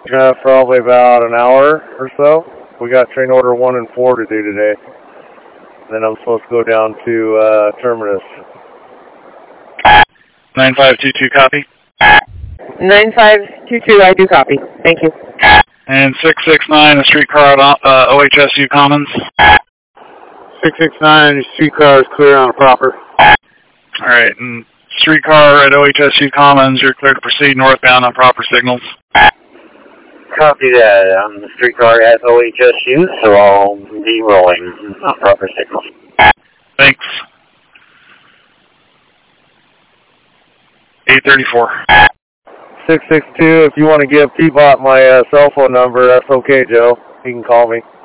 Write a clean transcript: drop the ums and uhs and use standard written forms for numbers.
Probably about an hour or so. We got train order 1 and 4 to do today. Then I'm supposed to go down to Terminus. 9522, copy. 9522, I do copy. Thank you. And 669, a streetcar at OHSU Commons. 669, streetcar is clear on a proper. All right, and streetcar at OHSU Commons, you're clear to proceed northbound on proper signals. Copy that. I'm the streetcar at OHSU, so I'll be rolling on proper signals. Thanks. 834. 662, if you want to give Peabot my cell phone number, that's okay, Joe. You can call me.